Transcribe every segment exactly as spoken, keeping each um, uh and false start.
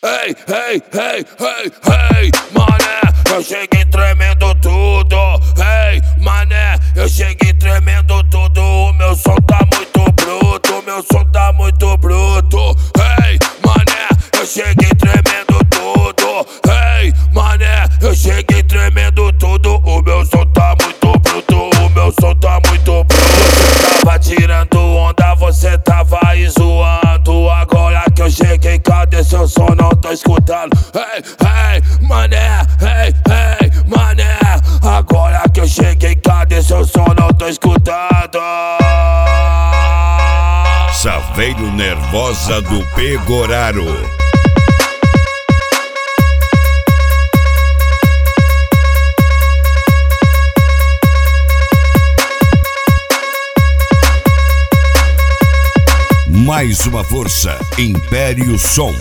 Ei, ei, ei, ei, ei, mané, eu cheguei tremendo tudo. Ei, mané, eu cheguei tremendo tudo. O meu som tá muito bruto, o meu som tá muito bruto. Ei, mané, eu cheguei tremendo tudo. Ei, mané, eu cheguei tremendo tudo. O meu som tá muito bruto, o meu som tá muito bruto. Você tava tirando onda, você tava aí zoando. Agora que eu cheguei, cadê seu som? Não tô escutando. Ei, ei, mané, ei, ei, mané. Agora que eu cheguei, cadê seu som? Não tô escutando. Saveiro Nervosa do Pegoraro. Mais uma força, Império Som.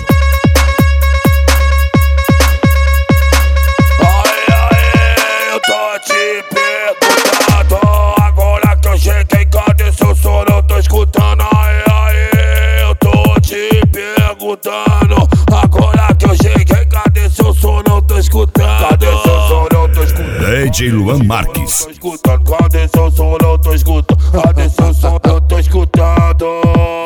Aê, aê, eu tô te perguntando. Agora que eu cheguei, cadê seu som? Não tô escutando. Aê, aê, eu tô te perguntando. Agora que eu cheguei, cadê seu som? Não tô escutando. Cadê seu som? Não tô escutando. D J Luan Marques. Não tô escutando. Cadê seu som? Não tô escutando. Cadê seu som? Não tô escutando.